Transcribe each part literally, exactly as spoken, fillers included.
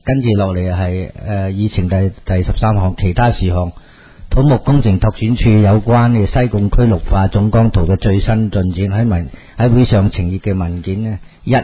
跟住落嚟係誒議程第第十三項其他事項，土木工程拓展處有關嘅西貢區綠化總綱圖嘅最新進展喺文喺會上呈現嘅文件呢，一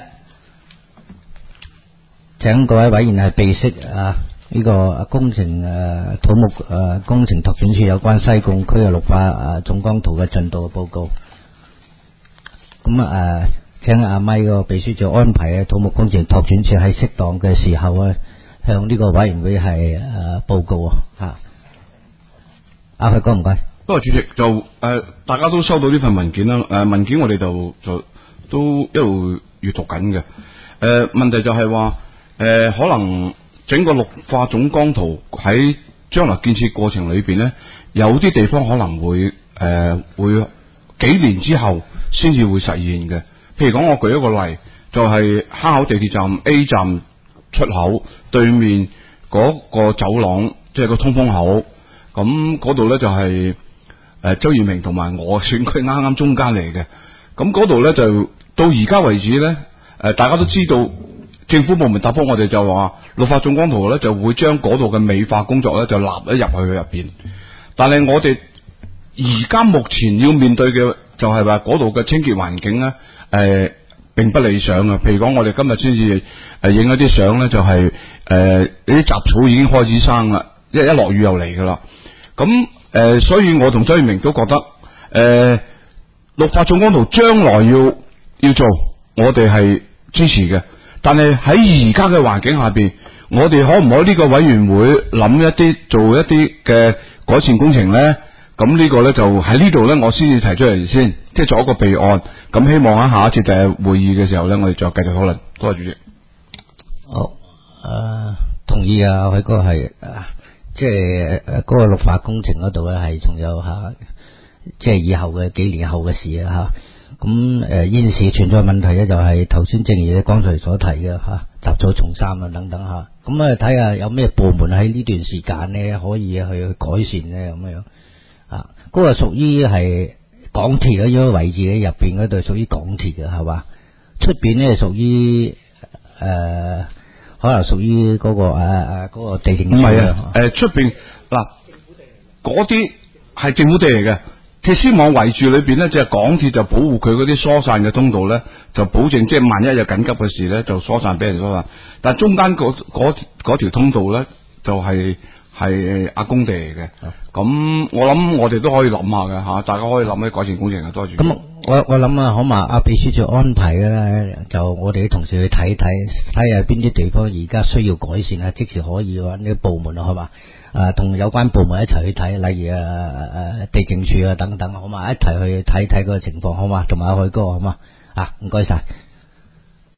請各位委員係備悉啊呢、這個工程誒、啊、土木誒、啊、工程拓展處有關西貢區嘅綠化誒總綱圖嘅進度嘅報告。咁啊誒，請阿咪個秘書長安排嘅土木工程拓展處喺適當嘅時候咧，向呢個委員會係誒、啊、報告啊吓。阿許哥唔該。 不過主席就誒、呃，大家都收到呢份文件啦。誒、呃，文件我哋就就都一路閱讀緊嘅。誒、呃，問題就係話誒，可能整個綠化總綱圖喺將來建設過程裏邊咧，有啲地方可能會誒、呃、會幾年之後先至會實現嘅。譬如講，我舉一個例，就係、是、坑口地鐵站 A 站出口對面嗰個走廊，即、就、係、是、個通風口。咁嗰度咧就係、是、誒、呃、周耀明同埋我選區啱啱中間嚟嘅。咁嗰度咧就到而家為止咧，誒、呃、大家都知道政府部門答覆我哋就話綠化總綱圖咧就會將嗰度嘅美化工作咧就納咗入去入邊。但係我哋而家目前要面對嘅就係話嗰度嘅清潔環境咧誒、呃、並不理想啊。譬如講我哋今日先至誒影一啲相咧，就係誒啲雜草已經開始生啦，一一落雨又嚟噶啦。咁誒、呃，所以我同周耀明都覺得，誒、呃，綠化總綱圖將來要要做，我哋係支持嘅。但係喺而家嘅環境下邊，我哋可唔可以呢個委員會諗一啲做一啲嘅改善工程咧？咁呢個咧就喺呢度咧，我先至提出嚟先，即係做一個備案。咁希望喺下一次嘅會議嘅時候咧，我哋再繼續討論。多謝主席。 好，誒、呃，同意啊，許哥係啊。即係誒，嗰個綠化工程嗰度咧，係仲有吓，即係以後嘅幾年後嘅事啊吓。咁誒，現時存在問題咧，就係頭先正如你剛才所提嘅吓，雜草叢生啊等等吓。咁啊，睇下有咩部門喺呢段時間咧，可以去改善咧咁樣啊。嗰個屬於係港鐵嗰種位置喺入邊嗰度，屬於港鐵嘅係嘛？出邊咧屬於誒。可能屬於嗰個誒誒嗰個地政處唔係啊，誒出邊嗱嗰啲係政府地嚟嘅，鐵絲網圍住裏邊咧，即係港鐵就保護佢嗰啲疏散嘅通道咧，就保證即係萬一有緊急嘅事咧，就疏散俾人疏散。但係中間嗰嗰嗰條通道咧，就係係阿公地嚟嘅。咁我諗我哋都可以諗下嘅吓，大家可以諗啲改善工程啊，多謝。咁我我諗啊，好嘛，阿秘書長安排嘅咧，就我哋啲同事去睇睇，睇下邊啲地方而家需要改善啊，即時可以揾啲部門啊，好嘛，啊同有關部門一齊去睇，例如啊誒地政處啊等等，好嘛，一齊去睇睇嗰個情況，好嘛，同埋阿海哥，好嘛，啊唔該晒。